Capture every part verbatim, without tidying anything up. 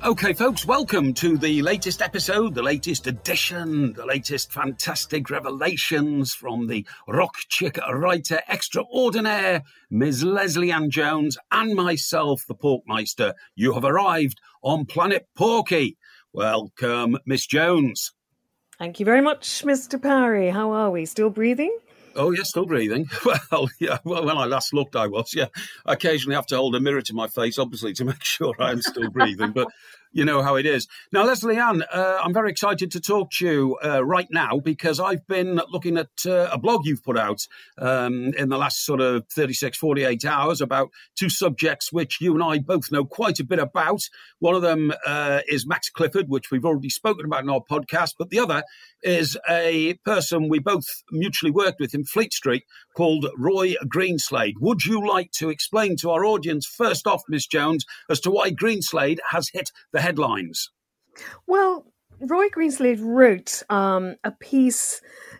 Okay, folks, welcome to the latest episode, the latest edition, the latest fantastic revelations from the rock chick writer extraordinaire, Miss Lesley Ann Jones, and myself, the Porkmeister. You have arrived on Planet Porky. Welcome, Miss Jones. Thank you very much, Mister Parry. How are we? Still breathing? Oh, yeah, still breathing. Well, yeah, well, when I last looked, I was, yeah. I occasionally have to hold a mirror to my face, obviously, to make sure I'm still breathing, but you know how it is. Now, Lesley Ann, uh, I'm very excited to talk to you uh, right now because I've been looking at uh, a blog you've put out um, in the last sort of thirty-six, forty-eight hours about two subjects which you and I both know quite a bit about. One of them uh, is Max Clifford, which we've already spoken about in our podcast, but the other is a person we both mutually worked with in Fleet Street called Roy Greenslade. Would you like to explain to our audience, first off, Miss Jones, as to why Greenslade has hit the headlines? Well, Roy Greenslade wrote um, a piece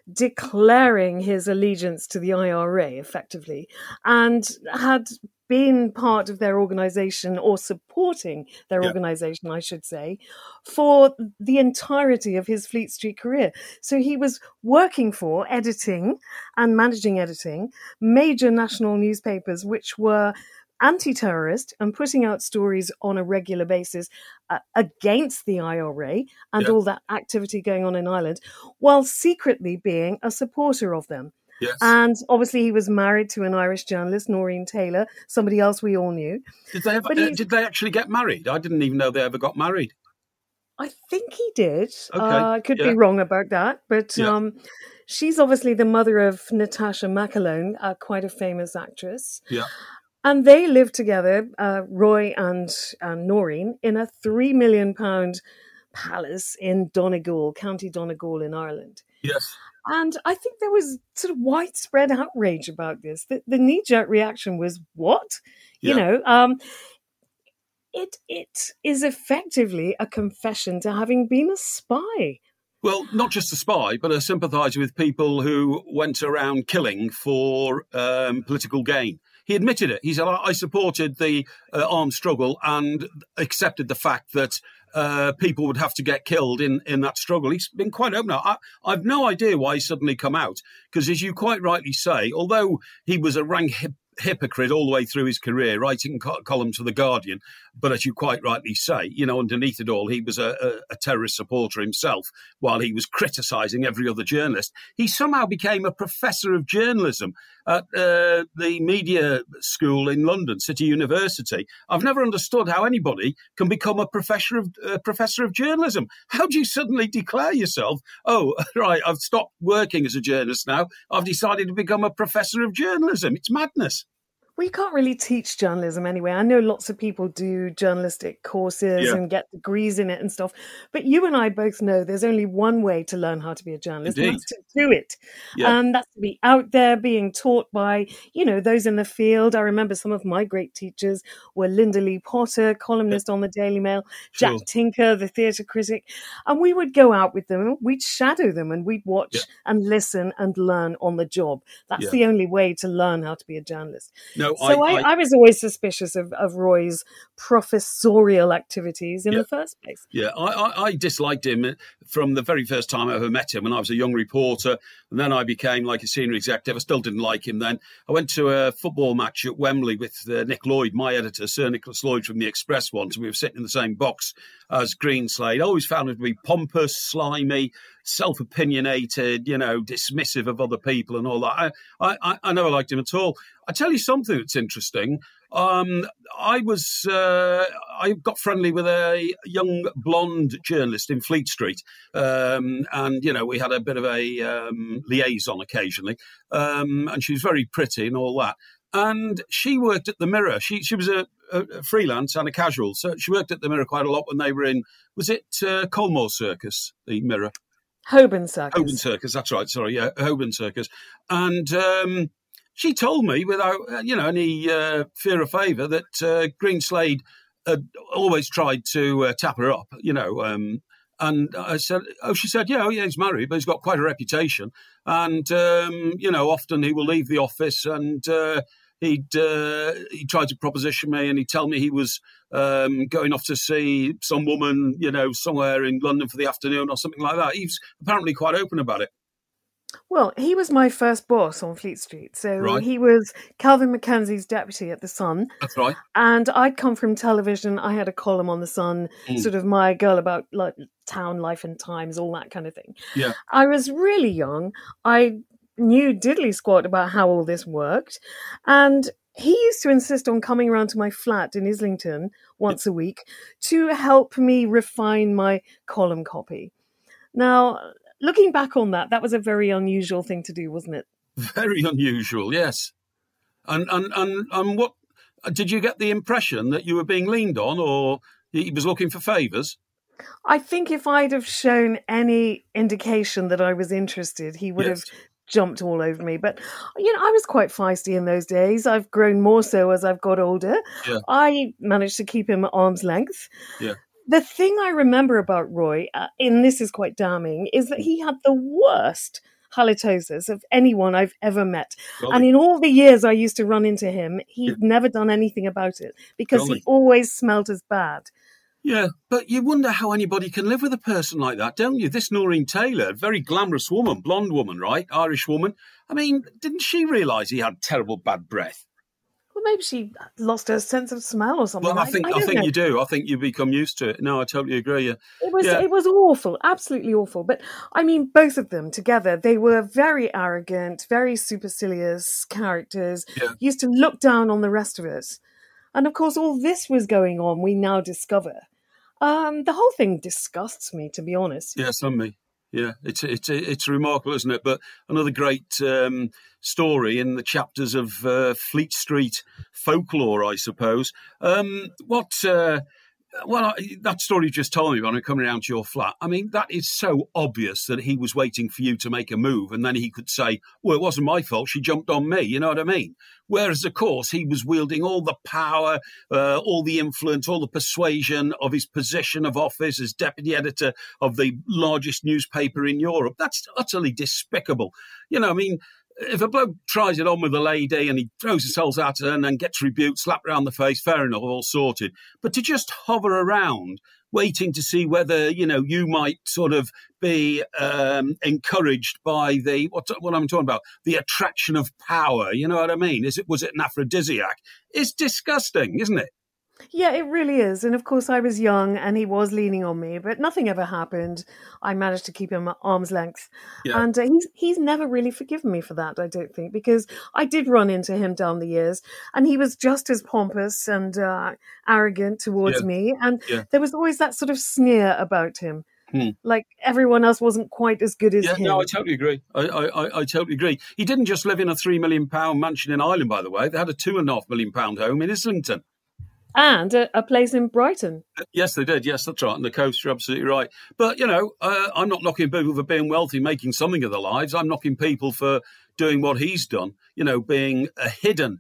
declaring his allegiance to the I R A, effectively, and had been part of their organisation, or supporting their yeah. organisation, I should say, for the entirety of his Fleet Street career. So he was working for, editing and managing editing, major national newspapers, which were anti-terrorist and putting out stories on a regular basis uh, against the I R A and yeah. all that activity going on in Ireland, while secretly being a supporter of them. Yes. And obviously he was married to an Irish journalist, Noreen Taylor, somebody else we all knew. Did they ever, uh, did they actually get married? I didn't even know they ever got married. I think he did. Okay. Uh, I could yeah. be wrong about that. But yeah. um, she's obviously the mother of Natasha McAlone, uh, quite a famous actress. Yeah. And they lived together, uh, Roy and, and Noreen, in a three million pound palace in Donegal, County Donegal in Ireland. Yes. And I think there was sort of widespread outrage about this. The, the knee-jerk reaction was, what? Yeah. You know, um, it it is effectively a confession to having been a spy. Well, not just a spy, but a sympathiser with people who went around killing for um, political gain. He admitted it. He said, I supported the uh, armed struggle and accepted the fact that uh, people would have to get killed in, in that struggle. He's been quite open. I, I've no idea why he's suddenly come out, because as you quite rightly say, although he was a rank hip- hypocrite all the way through his career, writing co- columns for The Guardian, but as you quite rightly say, you know, underneath it all, he was a, a, a terrorist supporter himself, while he was criticising every other journalist. He somehow became a professor of journalism at uh, the media school in London, City University. I've never understood how anybody can become a professor of uh, professor of journalism. How do you suddenly declare yourself, oh, right, I've stopped working as a journalist now, I've decided to become a professor of journalism? It's madness. We can't really teach journalism anyway. I know lots of people do journalistic courses yeah. and get degrees in it and stuff. But you and I both know there's only one way to learn how to be a journalist. Indeed. And that's to do it. Yeah. And that's to be out there being taught by, you know, those in the field. I remember some of my great teachers were Linda Lee Potter, columnist yeah. on the Daily Mail, Jack sure. Tinker, the theatre critic. And we would go out with them, we'd shadow them, and we'd watch yeah. and listen and learn on the job. That's yeah. the only way to learn how to be a journalist. No, so I, I, I was always suspicious of, of Roy's professorial activities in yeah. the first place. Yeah, I, I, I disliked him from the very first time I ever met him when I was a young reporter. And then I became like a senior executive. I still didn't like him then. I went to a football match at Wembley with uh, Nick Lloyd, my editor, Sir Nicholas Lloyd from the Express once. And we were sitting in the same box as Greenslade. I always found him to be pompous, slimy, self-opinionated, you know, dismissive of other people and all that. I, I, I never liked him at all. I tell you something that's interesting. Um, I was uh, I got friendly with a young blonde journalist in Fleet Street, um, and you know we had a bit of a um, liaison occasionally, um, and she was very pretty and all that. And she worked at the Mirror. She she was a, a freelance and a casual, so she worked at the Mirror quite a lot when they were in. Was it uh, Colmore Circus? The Mirror. Holborn Circus. Holborn Circus. That's right. Sorry, yeah, Holborn Circus, and. Um, She told me, without you know any uh, fear or favour, that uh, Greenslade had always tried to uh, tap her up, you know. Um, and I said, "Oh," she said, "Yeah, oh, yeah, he's married, but he's got quite a reputation, and um, you know, often he will leave the office and uh, he'd uh, he tried to proposition me, and he'd tell me he was um, going off to see some woman, you know, somewhere in London for the afternoon or something like that. He was apparently quite open about it. Well, he was my first boss on Fleet Street. So Right. he was Calvin Mackenzie's deputy at The Sun. That's right. And I'd come from television. I had a column on The Sun, Mm. sort of my girl about like town life and times, all that kind of thing. Yeah. I was really young. I knew diddly squat about how all this worked. And he used to insist on coming around to my flat in Islington once a week to help me refine my column copy. Now, looking back on that, that was a very unusual thing to do, wasn't it? Very unusual, yes. And and and and what did you get the impression that you were being leaned on, or he was looking for favours? I think if I'd have shown any indication that I was interested, he would Yes. have jumped all over me. But, you know, I was quite feisty in those days. I've grown more so as I've got older. Yeah. I managed to keep him at arm's length. Yeah. The thing I remember about Roy, uh, and this is quite damning, is that he had the worst halitosis of anyone I've ever met. Golly. And in all the years I used to run into him, he'd never done anything about it because Golly. he always smelled as bad. Yeah, but you wonder how anybody can live with a person like that, don't you? This Noreen Taylor, very glamorous woman, blonde woman, right? Irish woman. I mean, didn't she realise he had terrible bad breath? Well, maybe she lost her sense of smell or something. Well, I think I, don't think know. you do. I think you become used to it. No, I totally agree. Yeah. It was Yeah. it was awful, absolutely awful. But I mean, both of them together, they were very arrogant, very supercilious characters. Yeah. Used to look down on the rest of us, and of course, all this was going on. We now discover. Um, the whole thing disgusts me, to be honest. Yes, on me. Yeah, it's it's it's remarkable, isn't it? But another great um, story in the chapters of uh, Fleet Street folklore, I suppose. Um, what? Uh, well, I, that story you just told me when I'm coming around to your flat. I mean, that is so obvious that he was waiting for you to make a move, and then he could say, "Well, it wasn't my fault. She jumped on me." You know what I mean? Whereas, of course, he was wielding all the power, uh, all the influence, all the persuasion of his position of office as deputy editor of the largest newspaper in Europe. That's utterly despicable. You know, I mean, if a bloke tries it on with a lady and he throws himself at her and then gets rebuked, slapped around the face, fair enough, all sorted. But to just hover around waiting to see whether, you know, you might sort of be um, encouraged by the, what, what I'm talking about, the attraction of power, you know what I mean? Is it, was it an aphrodisiac? It's disgusting, isn't it? Yeah, it really is. And of course, I was young and he was leaning on me, but nothing ever happened. I managed to keep him at arm's length. Yeah. And uh, he's he's never really forgiven me for that, I don't think, because I did run into him down the years and he was just as pompous and uh, arrogant towards Yeah. me. And Yeah. there was always that sort of sneer about him. Hmm. Like everyone else wasn't quite as good as Yeah, him. no, I totally agree. I, I, I, I totally agree. He didn't just live in a three million pound mansion in Ireland, by the way. They had a two and a half million pound home in Islington. And a, a place in Brighton. Yes, they did. Yes, that's right. On the coast, you're absolutely right. But, you know, uh, I'm not knocking people for being wealthy, making something of their lives. I'm knocking people for doing what he's done, you know, being a hidden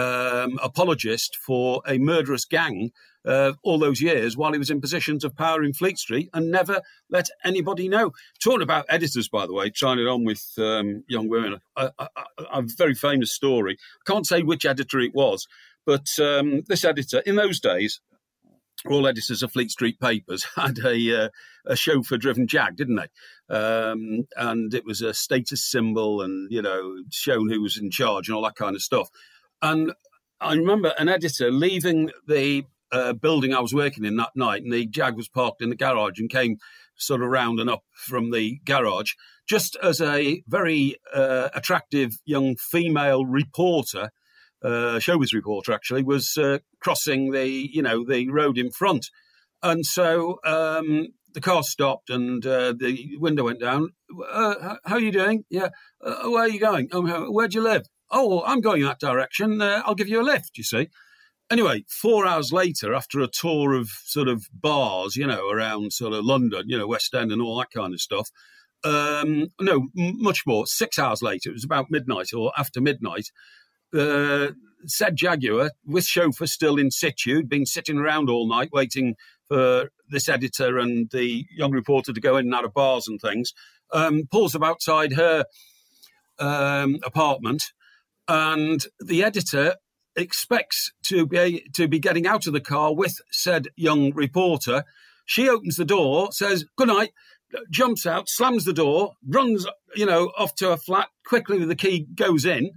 um, apologist for a murderous gang uh, all those years while he was in positions of power in Fleet Street and never let anybody know. Talking about editors, by the way, trying it on with um, young women, a, a, a very famous story. I can't say which editor it was, but um, this editor, in those days, all editors of Fleet Street papers had a uh, a chauffeur-driven Jag, didn't they? Um, and it was a status symbol and, you know, shown who was in charge and all that kind of stuff. And I remember an editor leaving the uh, building I was working in that night, and the Jag was parked in the garage and came sort of rounding up from the garage, just as a very uh, attractive young female reporter, uh, showbiz reporter actually, was uh, crossing the, you know, the road in front. And so um, the car stopped and uh, the window went down. Uh, how are you doing? Yeah. Uh, where are you going? Um, how, where do you live? Oh, well, I'm going that direction. Uh, I'll give you a lift, you see. Anyway, four hours later, after a tour of sort of bars, you know, around sort of London, you know, West End and all that kind of stuff, um, no, m- much more, six hours later, it was about midnight or after midnight, uh, said Jaguar, with chauffeur still in situ, been sitting around all night waiting for this editor and the young reporter to go in and out of bars and things, um, pulls up outside her um, apartment and the editor expects to be to be getting out of the car with said young reporter. She opens the door, says good night, jumps out, slams the door, runs, you know, off to a flat quickly with the key, goes in.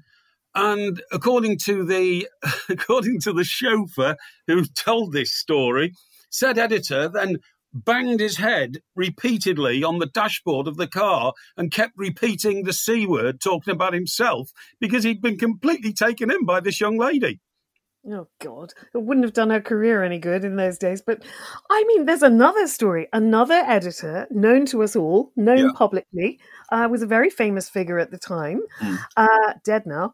And according to the according to the chauffeur who told this story, said editor then banged his head repeatedly on the dashboard of the car and kept repeating the C word, talking about himself, because he'd been completely taken in by this young lady. Oh, God. It wouldn't have done her career any good in those days. But, I mean, there's another story. Another editor, known to us all, known Yeah. publicly, uh, was a very famous figure at the time, Mm. uh, dead now,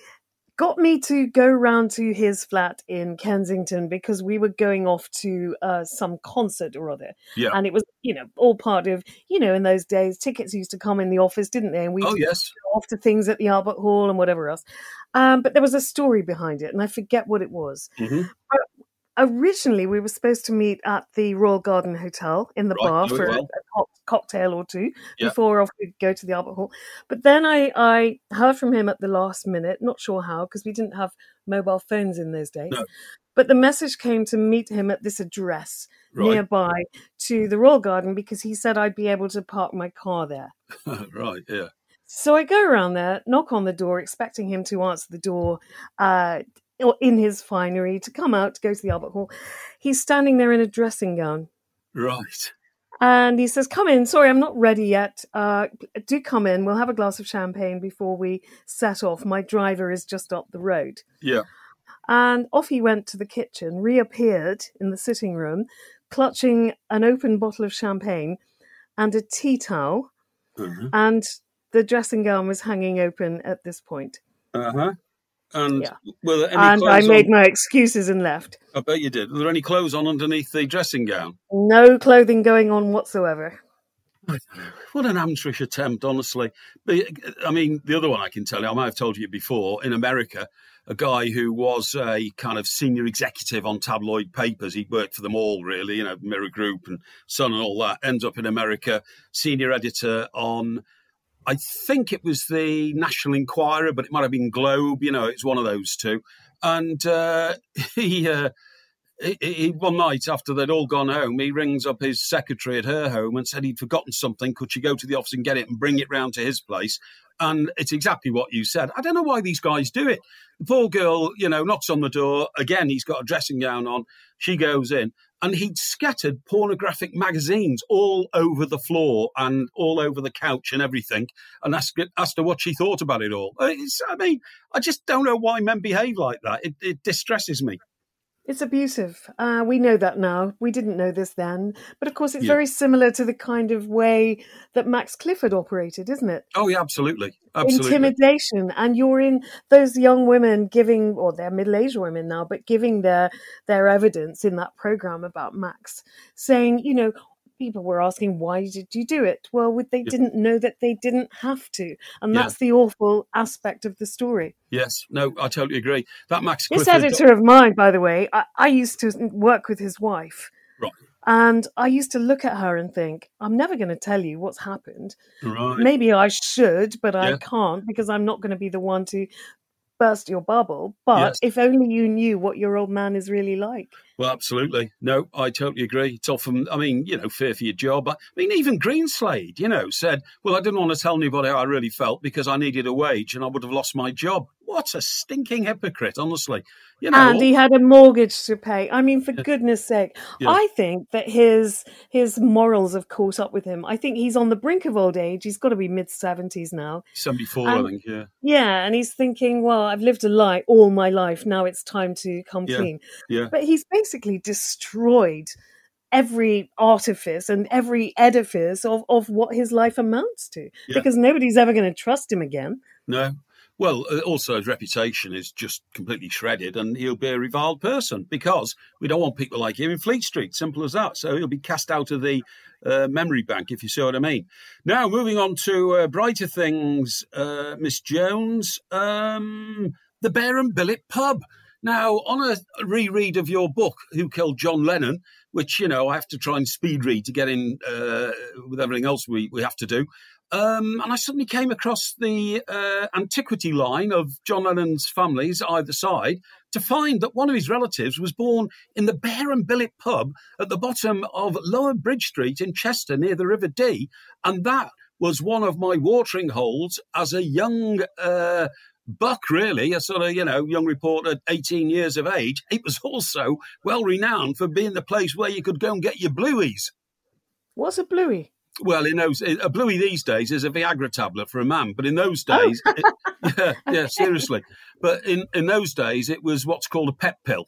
got me to go round to his flat in Kensington because we were going off to uh, some concert or other. Yeah. And it was, you know, all part of, you know, in those days, tickets used to come in the office, didn't they? And we'd Oh, yes. go off to things at the Albert Hall and whatever else. Um, but there was a story behind it, and I forget what it was. Mm-hmm. But originally, we were supposed to meet at the Royal Garden Hotel in the Right, bar very for well. a, a co- cocktail or two Yeah. before off we'd go to the Albert Hall. But then I, I heard from him at the last minute, not sure how, because we didn't have mobile phones in those days. No. But the message came to meet him at this address Right. nearby to the Royal Garden because he said I'd be able to park my car there. Right, yeah. So I go around there, knock on the door, expecting him to answer the door uh, in his finery, to come out, to go to the Albert Hall. He's standing there in a dressing gown. Right. And he says, come in. Sorry, I'm not ready yet. Uh, do come in. We'll have a glass of champagne before we set off. My driver is just up the road. Yeah. And off he went to the kitchen, reappeared in the sitting room, clutching an open bottle of champagne and a tea towel. Uh-huh. And the dressing gown was hanging open at this point. Uh-huh. And Yeah. were there any And I clothes made on? my excuses and left. I bet you did. Were there any clothes on underneath the dressing gown? No clothing going on whatsoever. What an amateurish attempt, honestly. But, I mean, the other one I can tell you, I might have told you before, in America, a guy who was a kind of senior executive on tabloid papers. He worked for them all, really, you know, Mirror Group and Sun and all that. Ends up in America, senior editor on, I think it was the National Enquirer, but it might have been Globe. You know, it's one of those two. And uh, he... Uh, He, he, one night after they'd all gone home, he rings up his secretary at her home and said he'd forgotten something. Could she go to the office and get it and bring it round to his place? And it's exactly what you said. I don't know why these guys do it. The poor girl, you know, knocks on the door. Again, he's got a dressing gown on. She goes in. And he'd scattered pornographic magazines all over the floor and all over the couch and everything, and asked, asked her what she thought about it all. It's, I mean, I just don't know why men behave like that. It, it distresses me. It's abusive. Uh, we know that now. We didn't know this then. But of course, it's Yeah. very similar to the kind of way that Max Clifford operated, isn't it? Oh, yeah, absolutely. Absolutely. Intimidation. And you're in those young women giving, or they're middle-aged women now, but giving their, their evidence in that program about Max, saying, you know, people were asking, why did you do it? Well, they Yeah. didn't know that they didn't have to. And Yeah. that's the awful aspect of the story. Yes, no, I totally agree. That Max This Clifford... editor of mine, by the way, I, I used to work with his wife. Right. And I used to look at her and think, I'm never going to tell you what's happened. Right. Maybe I should, but I Yeah. can't because I'm not going to be the one to burst your bubble. But Yes. if only you knew what your old man is really like. Well, absolutely. No, I totally agree. It's often, I mean, you know, fear for your job. I mean, even Greenslade, you know, said, well, I didn't want to tell anybody how I really felt because I needed a wage and I would have lost my job. What a stinking hypocrite, honestly. You know, And he had a mortgage to pay. I mean, for Yeah. goodness sake, Yeah. I think that his his morals have caught up with him. I think he's on the brink of old age. He's got to be mid seventies now. seventy-four, Um, I think, yeah. Yeah, and he's thinking, well, I've lived a lie all my life. Now it's time to come Yeah. clean. Yeah. But he's basically destroyed every artifice and every edifice of, of what his life amounts to Yeah. because nobody's ever going to trust him again. No. Well, uh, also his reputation is just completely shredded and he'll be a reviled person because we don't want people like him in Fleet Street. Simple as that. So he'll be cast out of the uh, memory bank, if you see what I mean. Now, moving on to uh, brighter things, uh, Miss Jones, um, the Bear and Billet pub. Now, on a reread of your book, Who Killed John Lennon, which, you know, I have to try and speed read to get in uh, with everything else we, we have to do, Um, and I suddenly came across the uh, antiquity line of John Lennon's families either side to find that one of his relatives was born in the Bear and Billet pub at the bottom of Lower Bridge Street in Chester near the River Dee. And that was one of my watering holes as a young uh, buck, really, a sort of, you know, young reporter, eighteen years of age. It was also well renowned for being the place where you could go and get your blueies. What's a bluey? Well, in those, a bluey these days is a Viagra tablet for a man, but in those days, oh. it, yeah, yeah, seriously. But in, in those days, it was what's called a pep pill.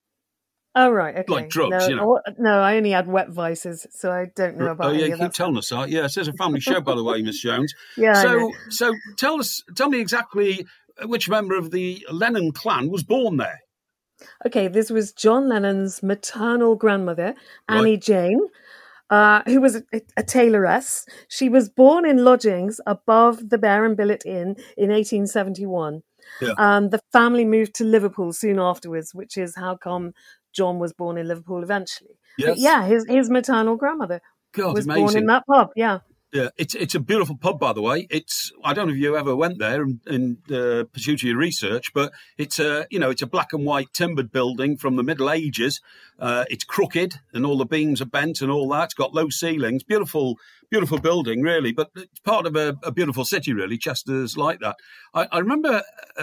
Oh, right, okay. Like drugs, no, you know. No, I only had wet vices, so I don't know about. Oh, yeah, any you of keep that telling us that. Yeah, it says a family show, by the way, Miss Jones. Yeah. So, so tell us, tell me exactly which member of the Lennon clan was born there. Okay, this was John Lennon's maternal grandmother, Annie right. Jane. Uh, who was a, a tailoress. She was born in lodgings above the Bear and Billet Inn in eighteen seventy-one. Yeah. Um, the family moved to Liverpool soon afterwards, which is how come John was born in Liverpool eventually. Yes. But yeah, his, his maternal grandmother God, was amazing. born in that pub, yeah. Yeah, it's it's a beautiful pub, by the way. It's I don't know if you ever went there in, in uh, pursuit of your research, but it's a you know it's a black and white timbered building from the Middle Ages. Uh, it's crooked and all the beams are bent and all that. It's got low ceilings, beautiful, beautiful building, really. But it's part of a, a beautiful city, really. Chester's like that. I, I remember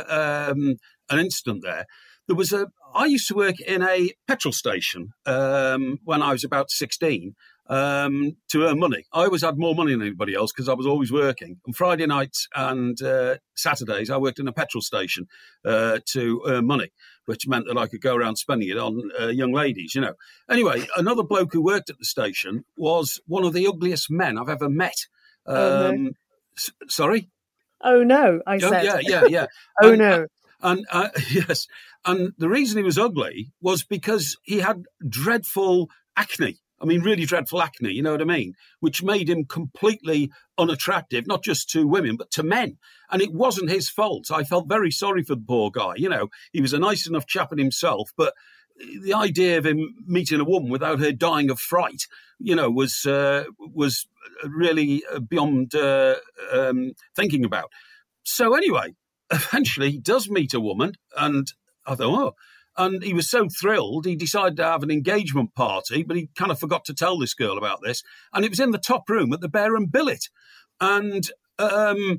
um, an incident there. There was a. I used to work in a petrol station um, when I was about sixteen. Um, to earn money. I always had more money than anybody else because I was always working. On Friday nights and uh, Saturdays, I worked in a petrol station uh, to earn money, which meant that I could go around spending it on uh, young ladies, you know. Anyway, another bloke who worked at the station was one of the ugliest men I've ever met. Um, oh, no. s- sorry? Oh, no, I oh, said. Yeah, yeah, yeah. oh, and, no. And uh, yes, and the reason he was ugly was because he had dreadful acne. I mean, really dreadful acne, you know what I mean? Which made him completely unattractive, not just to women, but to men. And it wasn't his fault. I felt very sorry for the poor guy. You know, he was a nice enough chap in himself, but the idea of him meeting a woman without her dying of fright, you know, was uh, was really beyond uh, um, thinking about. So anyway, eventually he does meet a woman, and I thought, oh, and he was so thrilled, he decided to have an engagement party, but he kind of forgot to tell this girl about this. And it was in the top room at the Bear and Billet. And um,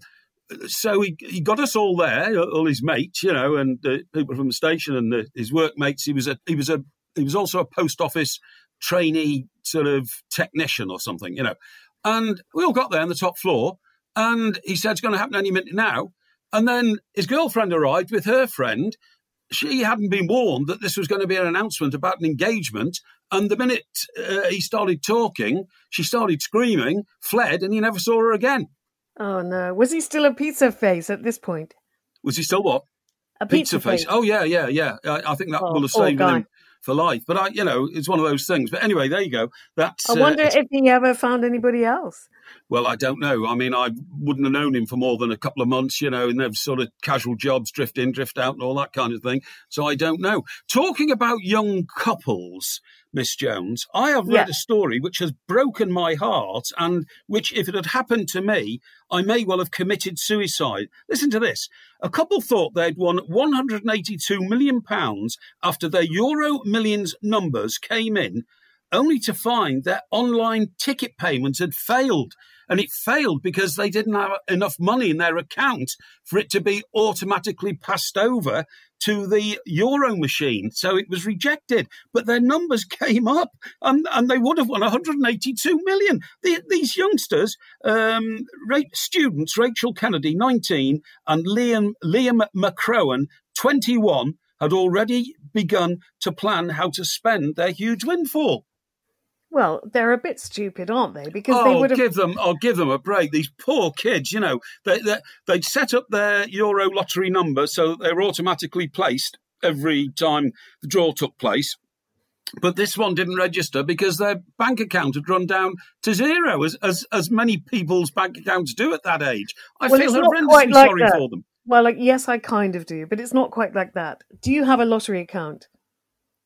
so he, he got us all there, all his mates, you know, and the people from the station and the, his workmates. He was a he was a he was also a post office trainee sort of technician or something, you know. And we all got there on the top floor, and he said it's going to happen any minute now. And then his girlfriend arrived with her friend. She hadn't been warned that this was going to be an announcement about an engagement. And the minute uh, he started talking, she started screaming, fled, and he never saw her again. Oh, no. Was he still a pizza face at this point? Was he still what? A pizza, pizza face. face. Oh, yeah, yeah, yeah. I, I think that oh, will have stayed with him for life. But, I, you know, it's one of those things. But anyway, there you go. That's. I wonder uh, if he ever found anybody else. Well, I don't know. I mean, I wouldn't have known him for more than a couple of months, you know, and they've sort of casual jobs, drift in, drift out and all that kind of thing. So I don't know. Talking about young couples, Miss Jones, I have read yeah. a story which has broken my heart and which, if it had happened to me, I may well have committed suicide. Listen to this. A couple thought they'd won one hundred eighty-two million pounds after their Euro Millions numbers came in, only to find their online ticket payments had failed. And it failed because they didn't have enough money in their account for it to be automatically passed over to the Euro machine. So it was rejected. But their numbers came up and, and they would have won one hundred eighty-two million. The, these youngsters, um, students, Rachel Kennedy, nineteen, and Liam, Liam McCrowan, twenty-one, had already begun to plan how to spend their huge windfall. Well, they're a bit stupid, aren't they? Because oh, they would have give them. I'll give them a break. These poor kids, you know, they they they'd set up their Euro lottery number so that they were automatically placed every time the draw took place. But this one didn't register because their bank account had run down to zero, as as, as many people's bank accounts do at that age. I well, feel horrendously like sorry that. for them. Well, like, yes, I kind of do, but it's not quite like that. Do you have a lottery account?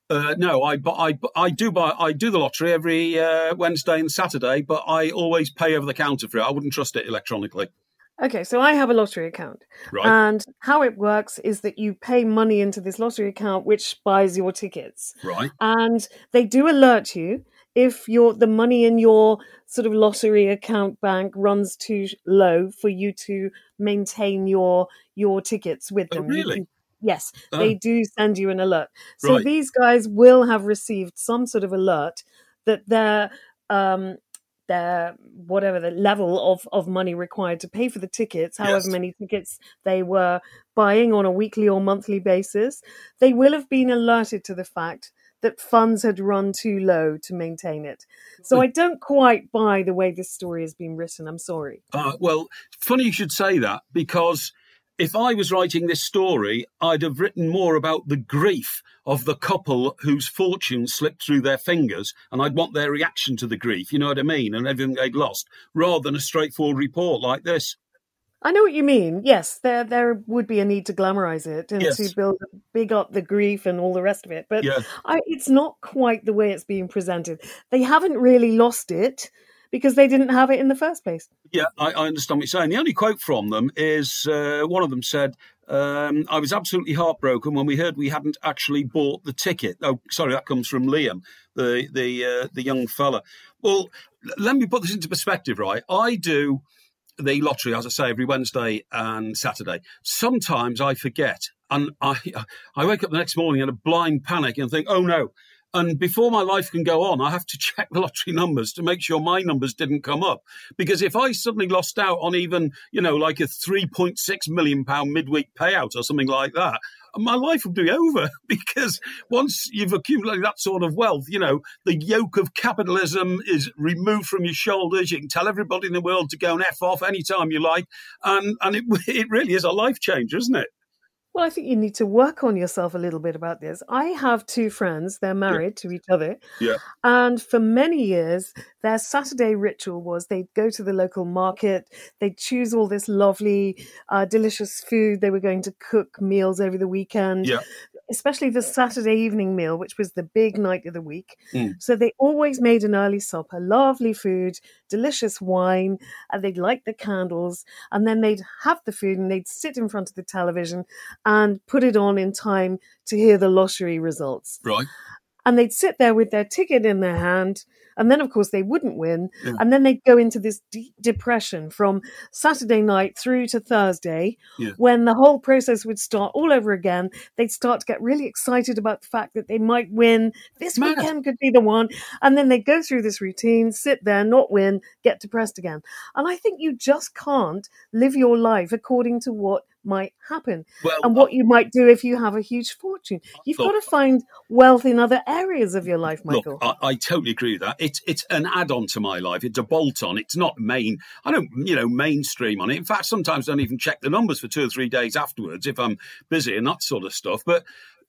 Uh, no, I, bu- I, bu- I do buy, I do the lottery every uh, Wednesday and Saturday, but I always pay over the counter for it. I wouldn't trust it electronically. Okay, so I have a lottery account. Right. And how it works is that you pay money into this lottery account, which buys your tickets. Right. And they do alert you if your the money in your sort of lottery account bank runs too low for you to maintain your your tickets with Oh, them. You really? can- yes, Oh. they do send you an alert. So Right. these guys will have received some sort of alert that their um, their whatever the level of, of money required to pay for the tickets, however Yes. many tickets they were buying on a weekly or monthly basis, they will have been alerted to the fact that funds had run too low to maintain it. So I don't quite buy the way this story has been written. I'm sorry. Uh, well, funny you should say that, because if I was writing this story, I'd have written more about the grief of the couple whose fortune slipped through their fingers, and I'd want their reaction to the grief, you know what I mean, and everything they'd lost, rather than a straightforward report like this. I know what you mean. Yes, there there would be a need to glamorize it and Yes. to build big up the grief and all the rest of it. But Yeah. I, it's not quite the way it's being presented. They haven't really lost it because they didn't have it in the first place. Yeah, I, I understand what you're saying. The only quote from them is uh, one of them said, um, I was absolutely heartbroken when we heard we hadn't actually bought the ticket. Oh, sorry, that comes from Liam, the the uh, the young fella. Well, l- let me put this into perspective, right? I do the lottery, as I say, every Wednesday and Saturday. Sometimes I forget, and I I wake up the next morning in a blind panic and think, oh no. And before my life can go on, I have to check the lottery numbers to make sure my numbers didn't come up. Because if I suddenly lost out on even, you know, like a three point six million pounds midweek payout or something like that, my life would be over. Because once you've accumulated that sort of wealth, you know, the yoke of capitalism is removed from your shoulders. You can tell everybody in the world to go and F off anytime you like. And, and it, it really is a life changer, isn't it? Well, I think you need to work on yourself a little bit about this. I have two friends, they're married to each other. Yeah. And for many years, their Saturday ritual was they'd go to the local market, they'd choose all this lovely, uh, delicious food. They were going to cook meals over the weekend, Yeah. especially the Saturday evening meal, which was the big night of the week. Mm. So they always made an early supper, lovely food, delicious wine, and they'd light the candles, and then they'd have the food and they'd sit in front of the television and put it on in time to hear the lottery results. Right. And they'd sit there with their ticket in their hand. And then, of course, they wouldn't win. Yeah. And then they'd go into this deep depression from Saturday night through to Thursday, Yeah. when the whole process would start all over again. They'd start to get really excited about the fact that they might win. This Mad. weekend could be the one. And then they'd go through this routine, sit there, not win, get depressed again. And I think you just can't live your life according to what might happen Well, and what you might do if you have a huge fortune. You've Look, got to find wealth in other areas of your life, Michael. Look, I, I totally agree with that. It's it's an add-on to my life. It's a bolt-on. It's not main. I don't, you know, mainstream on it. In fact, sometimes I don't even check the numbers for two or three days afterwards if I'm busy and that sort of stuff. But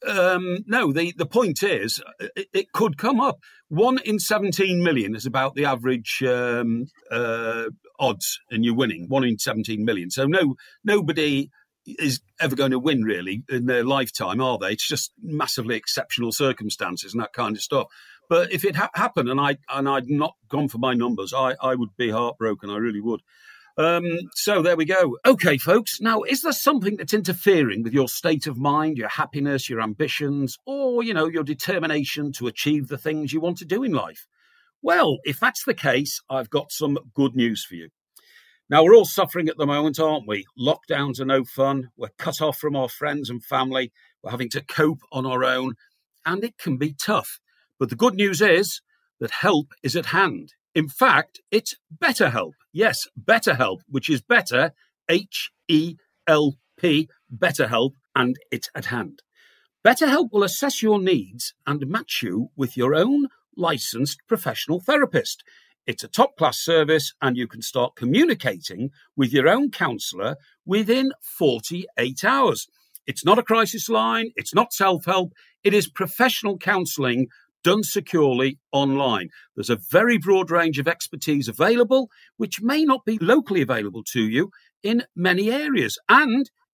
um, no, the, the point is, it, it could come up. One in seventeen million is about the average um, uh, odds, and you're winning. One in seventeen million. So no, nobody is ever going to win really in their lifetime, are they? It's just massively exceptional circumstances and that kind of stuff. But if it ha- happened and I and I'd not gone for my numbers, I, I would be heartbroken. I really would. Um, so there we go. Okay, folks. Now, is there something that's interfering with your state of mind, your happiness, your ambitions, or, you know, your determination to achieve the things you want to do in life? Well, if that's the case, I've got some good news for you. Now, we're all suffering at the moment, aren't we? Lockdowns are no fun. We're cut off from our friends and family. We're having to cope on our own, and it can be tough. But the good news is that help is at hand. In fact, it's BetterHelp. Yes, BetterHelp, which is better, H E L P, BetterHelp, and it's at hand. BetterHelp will assess your needs and match you with your own licensed professional therapist. It's a top-class service, and you can start communicating with your own counsellor within forty-eight hours. It's not a crisis line. It's not self-help. It is professional counselling done securely online. There's a very broad range of expertise available, which may not be locally available to you in many areas. And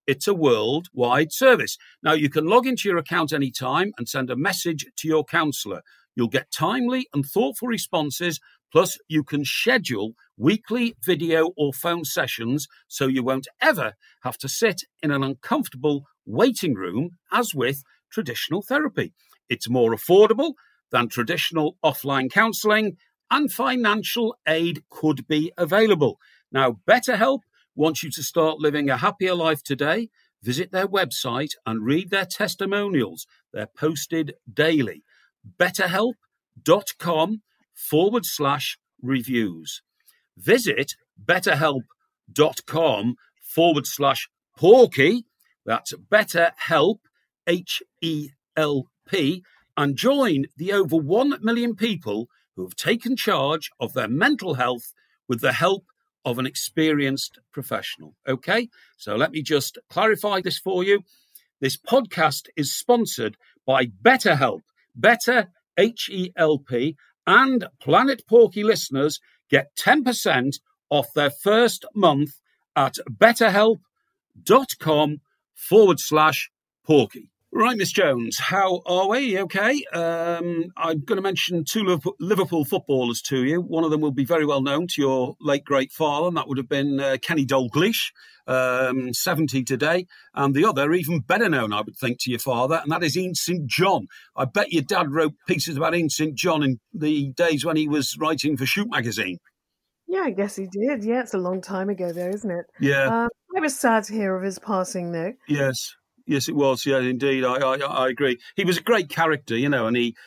It's a worldwide service. Now, you can log into your account anytime and send a message to your counsellor. You'll get timely and thoughtful responses, plus you can schedule weekly video or phone sessions so you won't ever have to sit in an uncomfortable waiting room as with traditional therapy. It's more affordable than traditional offline counselling, and financial aid could be available. Now, BetterHelp wants you to start living a happier life today. Visit their website and read their testimonials. They're posted daily. BetterHelp.com forward slash reviews. Visit BetterHelp.com forward slash Porky. That's BetterHelp, H E L P, and join the over one million people who have taken charge of their mental health with the help of an experienced professional. Okay, so let me just clarify this for you. This podcast is sponsored by BetterHelp. Better, H E L P, and Planet Porky listeners get ten percent off their first month at betterhelp.com forward slash Porky. Right, Miss Jones, how are we? Okay. Um, I'm going to mention two Liverpool footballers to you. One of them will be very well known to your late, great father, and that would have been uh, Kenny Dalglish, um, seventy today. And the other, even better known, I would think, to your father, and that is Ian Saint John. I bet your dad wrote pieces about Ian Saint John in the days when he was writing for Shoot magazine. Yeah, I guess he did. Yeah, it's a long time ago, though, isn't it? Yeah. Um, I was sad to hear of his passing, though. Yes. Yes, it was. Yeah, indeed. I, I I agree. He was a great character, you know, and he,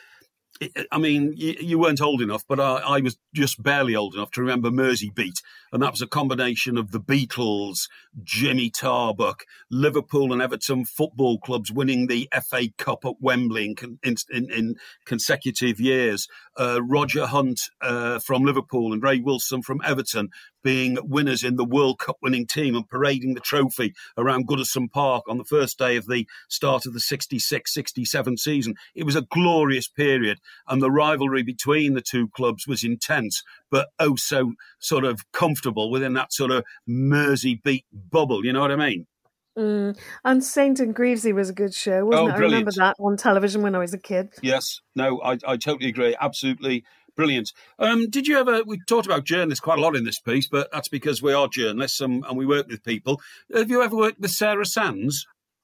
I mean, you, you weren't old enough, but I, I was just barely old enough to remember Mersey Beat. And that was a combination of the Beatles, Jimmy Tarbuck, Liverpool and Everton football clubs winning the F A Cup at Wembley in, in, in, in consecutive years. Uh, Roger Hunt uh, from Liverpool and Ray Wilson from Everton being winners in the World Cup winning team and parading the trophy around Goodison Park on the first day of the start of the sixty-six sixty-seven season. It was a glorious period, and the rivalry between the two clubs was intense, but oh so sort of comfortable within that sort of Mersey Beat bubble, you know what I mean? Mm. And Saint and Greavesy was a good show, wasn't Oh, it? I brilliant. remember that on television when I was a kid. Yes, no, I, I totally agree. Absolutely brilliant. Um, did you ever, we talked about journalists quite a lot in this piece, but that's because we are journalists and, and we work with people. Have you ever worked with Sarah Sands?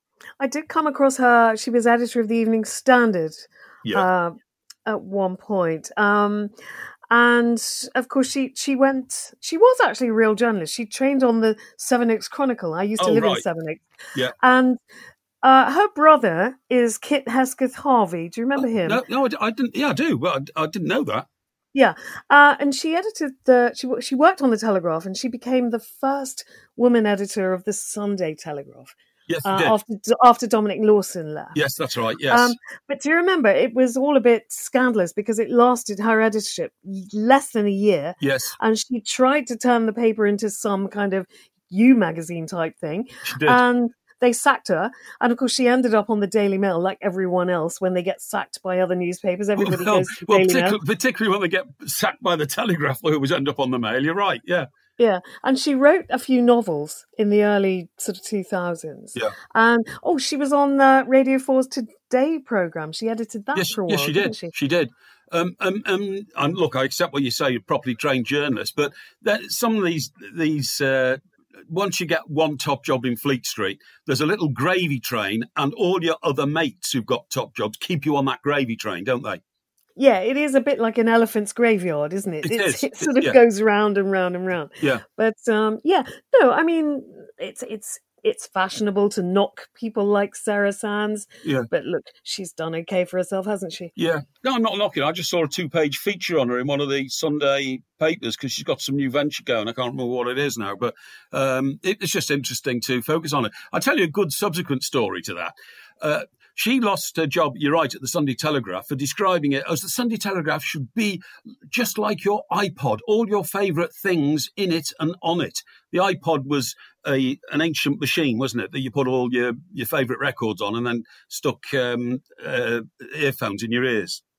I did come across her. She was editor of the Evening Standard Yeah. uh, at one point. Um, and, of course, she, she went... She was actually a real journalist. She trained on the Sevenoaks Chronicle. I used to Oh, live right. in Sevenoaks. Yeah. And uh, her brother is Kit Hesketh Harvey. Do you remember him? No, no, I, I didn't. Yeah, I do. Well, I, I didn't know that. Yeah, uh, and she edited the. She she worked on the Telegraph, and she became the first woman editor of the Sunday Telegraph. Yes, you uh, did. after after Dominic Lawson left. Yes, that's right. Yes. Um, but do you remember it was all a bit scandalous because it lasted her editorship less than a year. Yes, and she tried to turn the paper into some kind of You magazine type thing, she did. and they sacked her. And of course, she ended up on the Daily Mail like everyone else. When they get sacked by other newspapers, everybody well, goes to the well, Daily Mail. particularly, particularly when they get sacked by the Telegraph, they always end up on the Mail. You're right. Yeah. Yeah, and she wrote a few novels in the early sort of two thousands. Yeah. And, oh, she was on the Radio four's Today programme. She edited that Yes, for a while, yes, she didn't did. she? She did. Um, um, um, and look, I accept what you say. You're a properly trained journalist, but that, some of these, these uh, once you get one top job in Fleet Street, there's a little gravy train, and all your other mates who've got top jobs keep you on that gravy train, don't they? Yeah, it is a bit like an elephant's graveyard, isn't it? It It's, is. it sort of Yeah. goes round and round and round. Yeah. But um, yeah, no, I mean, it's it's it's fashionable to knock people like Sarah Sands. Yeah. But look, she's done okay for herself, hasn't she? Yeah. No, I'm not knocking. I just saw a two-page feature on her in one of the Sunday papers because she's got some new venture going. I can't remember what it is now, but um, it, it's just interesting to focus on it. I'll tell you a good subsequent story to that. Uh, She lost her job, you're right, at the Sunday Telegraph for describing it as the Sunday Telegraph should be just like your iPod, all your favourite things in it and on it. The iPod was a an ancient machine, wasn't it, that you put all your, your favourite records on and then stuck um, uh, earphones in your ears.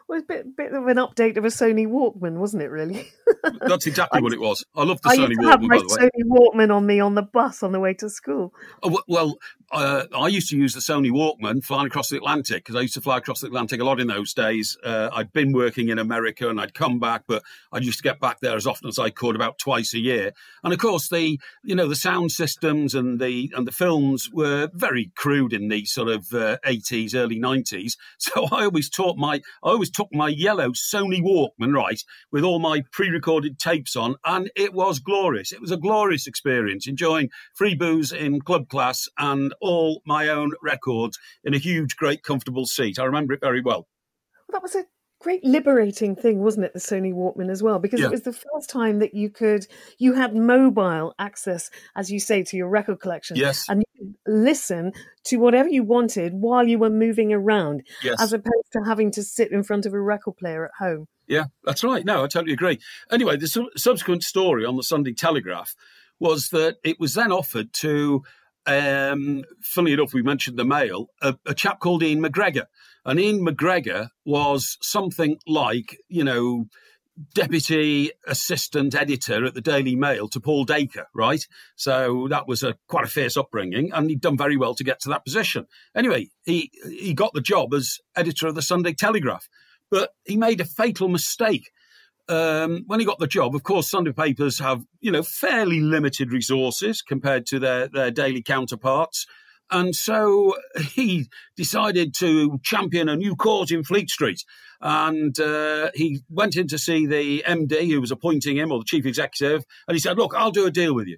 Well, it's a bit, bit of an update of a Sony Walkman, wasn't it, really? That's exactly I, what it was. I love the I Sony used to have Walkman, my by the way. Sony Walkman on me on the bus on the way to school. Oh, well, uh, I used to use the Sony Walkman flying across the Atlantic because I used to fly across the Atlantic a lot in those days. Uh, I'd been working in America and I'd come back, but I used to get back there as often as I could, about twice a year. And of course, the you know the sound systems and the and the films were very crude in the sort of uh, eighties, early nineties. So I always taught my I always took my yellow Sony Walkman, right, with all my pre-recorded tapes on, and it was glorious. It was a glorious experience, enjoying free booze in club class and all my own records in a huge, great, comfortable seat. I remember it very well. Well, that was a great liberating thing, wasn't it, the Sony Walkman as well? Because Yeah. it was the first time that you could, you had mobile access, as you say, to your record collection. Yes. And you could listen to whatever you wanted while you were moving around, Yes. as opposed to having to sit in front of a record player at home. Yeah, that's right. No, I totally agree. Anyway, the su- subsequent story on the Sunday Telegraph was that it was then offered to, um, funnily enough, we mentioned the Mail, a, a chap called Ian McGregor. And Ian McGregor was something like, you know, deputy assistant editor at the Daily Mail to Paul Dacre, right? So that was a quite a fierce upbringing, and he'd done very well to get to that position. Anyway, he he got the job as editor of the Sunday Telegraph. But he made a fatal mistake. Um, when he got the job, of course, Sunday papers have, you know, fairly limited resources compared to their, their daily counterparts. And so he decided to champion a new cause in Fleet Street. And uh, he went in to see the M D who was appointing him, or the chief executive, and he said, look, I'll do a deal with you.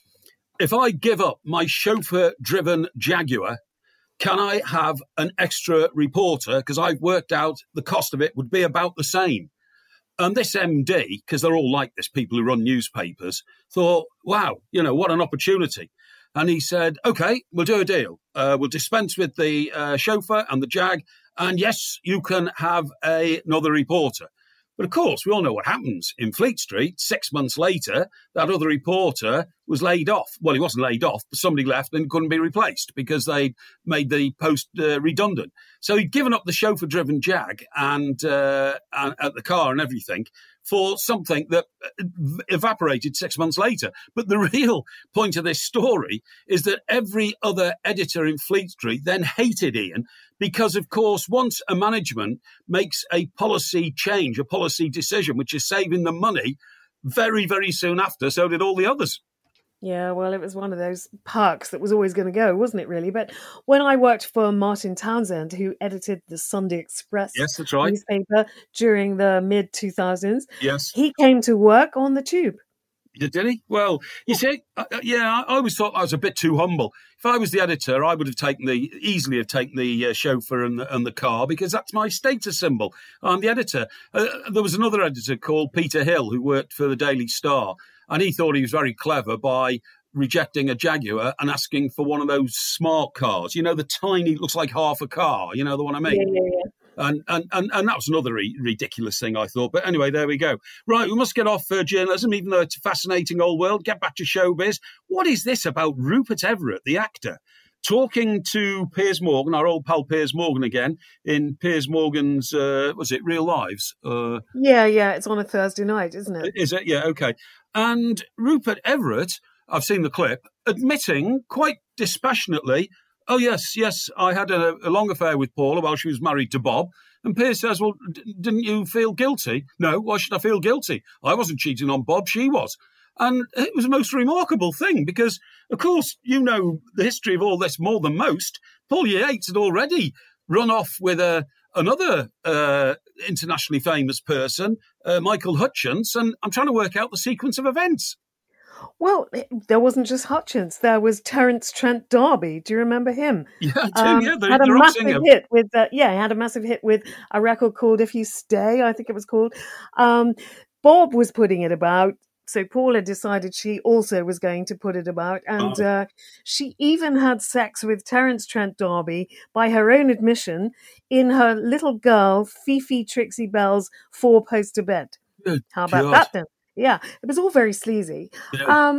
If I give up my chauffeur-driven Jaguar, can I have an extra reporter? Because I've worked out the cost of it would be about the same. And this M D, because they're all like this, people who run newspapers, thought, wow, you know, what an opportunity. And he said, OK, we'll do a deal. Uh, we'll dispense with the uh, chauffeur and the Jag. And yes, you can have a, another reporter. But of course, we all know what happens in Fleet Street. Six months later, that other reporter was laid off. Well, he wasn't laid off, but somebody left and couldn't be replaced because they made the post uh, redundant. So he'd given up the chauffeur-driven Jag and, uh, and at the car and everything for something that evaporated six months later. But the real point of this story is that every other editor in Fleet Street then hated Ian because, of course, once a management makes a policy change, a policy decision, which is saving them money, very, very soon after, so did all the others. Yeah, well, it was one of those perks that was always going to go, wasn't it, really? But when I worked for Martin Townsend, who edited the Sunday Express yes, that's right. newspaper during the mid two thousands, yes, he came to work on the tube. Did he? Well, you see, uh, yeah, I always thought I was a bit too humble. If I was the editor, I would have taken the easily have taken the uh, chauffeur and the, and the car because that's my status symbol. I'm the editor. Uh, there was another editor called Peter Hill who worked for the Daily Star, and he thought he was very clever by rejecting a Jaguar and asking for one of those smart cars. You know, the tiny, looks like half a car. You know the one I mean? Yeah, yeah, yeah. And, and and and that was another re- ridiculous thing, I thought. But anyway, there we go. Right, we must get off uh, journalism, even though it's a fascinating old world. Get back to showbiz. What is this about Rupert Everett, the actor, talking to Piers Morgan, our old pal Piers Morgan again, in Piers Morgan's, uh, was it Real Lives? Uh, yeah, yeah, it's on a Thursday night, isn't it? Is it? Yeah, okay. And Rupert Everett, I've seen the clip, admitting quite dispassionately, oh, yes, yes, I had a, a long affair with Paula while she was married to Bob. And Piers says, well, d- didn't you feel guilty? No, why should I feel guilty? I wasn't cheating on Bob, she was. And it was a most remarkable thing because, of course, you know the history of all this more than most. Paul Yates had already run off with a, another uh, internationally famous person, uh, Michael Hutchence, and I'm trying to work out the sequence of events. Well, there wasn't just Hutchence. There was Terence Trent D'Arby. Do you remember him? Yeah, I do. Um, yeah, the, had a the rock massive singer. hit with uh, yeah, he had a massive hit with a record called "If You Stay," I think it was called. Um, Bob was putting it about. So Paula decided she also was going to put it about, and Oh. uh, she even had sex with Terence Trent D'Arby, by her own admission, in her little girl Fifi Trixie Bell's four-poster bed. Good How about God. that then? Yeah, it was all very sleazy. Yeah. Um,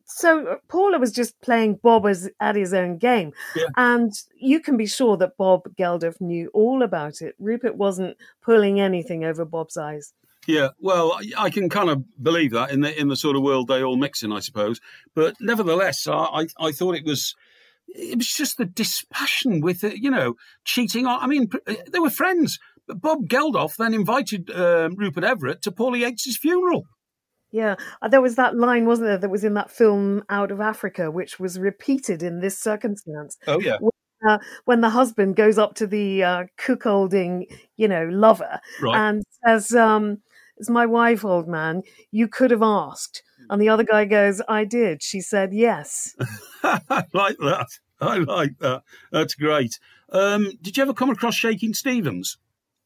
so Paula was just playing Bob as, at his own game. Yeah. And you can be sure that Bob Geldof knew all about it. Rupert wasn't pulling anything over Bob's eyes. Yeah, well, I, I can kind of believe that in the in the sort of world they all mix in, I suppose. But nevertheless, I I, I thought it was it was just the dispassion with it, you know, cheating on. I mean, they were friends. Bob Geldof then invited uh, Rupert Everett to Paula Yates's funeral. Yeah, there was that line, wasn't there, that was in that film Out of Africa, which was repeated in this circumstance. Oh, yeah. When, uh, when the husband goes up to the uh, cuckolding, you know, lover Right. and says, um, "It's my wife, old man. You could have asked." And the other guy goes, "I did." She said, "Yes." I like that. I like that. That's great. Um, did you ever come across Shaking Stevens?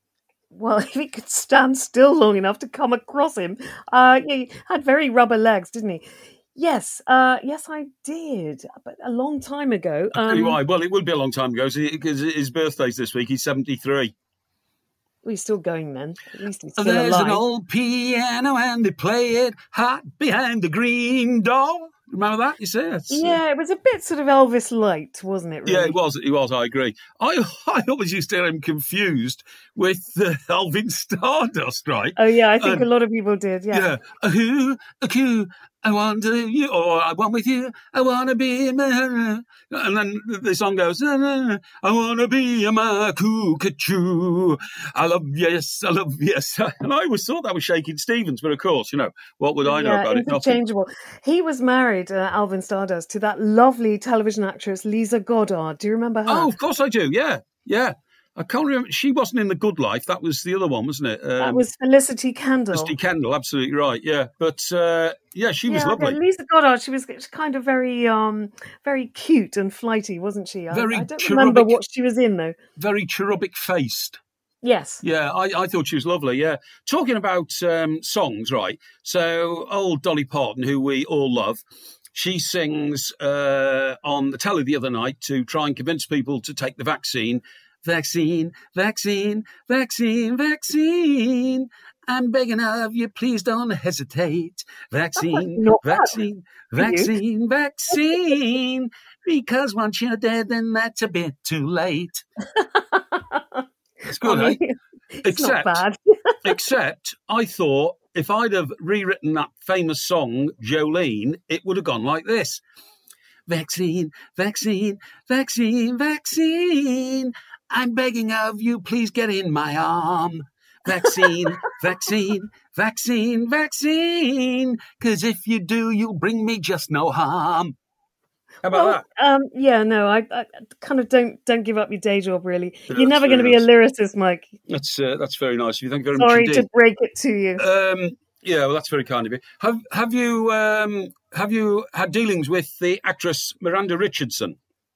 Well, if he could stand still long enough to come across him. Uh, he had very rubber legs, didn't he? Yes, uh, yes, I did, but a long time ago. I'll tell you Um, why. Well, it would be a long time ago because his birthday's this week. He's seventy-three. well, he's still going then. At least he's still There's alive. an old piano and they play it hot behind the green door. Remember that? You see? It's, uh, Yeah, it was a bit sort of Elvis light, wasn't it? Really? Yeah, it was. It was. I agree. I I always used to get him confused with uh, Alvin Stardust, right? Oh yeah, I think Um, a lot of people did. Yeah. Yeah. A who, a coo, I want to you, or I want with you, I want to be my, and then the song goes, na, na, na, I want to be a my cuckoo. I love yes, I love yes. And I always thought that was Shaking Stevens, but of course, you know, what would I know Yeah, about it? Nothing. interchangeable. He was married, uh, Alvin Stardust, to that lovely television actress Lisa Goddard. Do you remember her? Oh, of course I do. Yeah, yeah. I can't remember. She wasn't in The Good Life. That was the other one, wasn't it? Um, that was Felicity Kendall. Felicity Kendall. Absolutely right. Yeah, but uh, yeah, she was yeah, lovely. yeah, Lisa Goddard. She was kind of very, um, very cute and flighty, wasn't she? I, Very I don't remember cherubic. what she was in though. Very cherubic faced. Yes. Yeah, I, I thought she was lovely. Yeah. Talking about um, songs, right? So, old Dolly Parton, who we all love, she sings uh, on the telly the other night to try and convince people to take the vaccine. Vaccine, vaccine, vaccine, vaccine. I'm begging of you, please don't hesitate. Vaccine, Not bad. vaccine, vaccine, vaccine. Because once you're dead, then that's a bit too late. It's good, I mean, eh? it's Except, not bad. except I thought if I'd have rewritten that famous song, Jolene, it would have gone like this. Vaccine, vaccine, vaccine, vaccine. I'm begging of you, please get in my arm. Vaccine, vaccine, vaccine, vaccine. Because if you do, you'll bring me just no harm. How about Well, that? um, yeah, no, I, I kind of don't don't give up your day job. Really, Yeah, you're never that's going to be very a nice. lyricist, Mike. That's uh, that's very nice of you. Thank you very Sorry much to indeed. break it to you. Um, yeah, well, that's very kind of you. Have have you um, have you had dealings with the actress Miranda Richardson?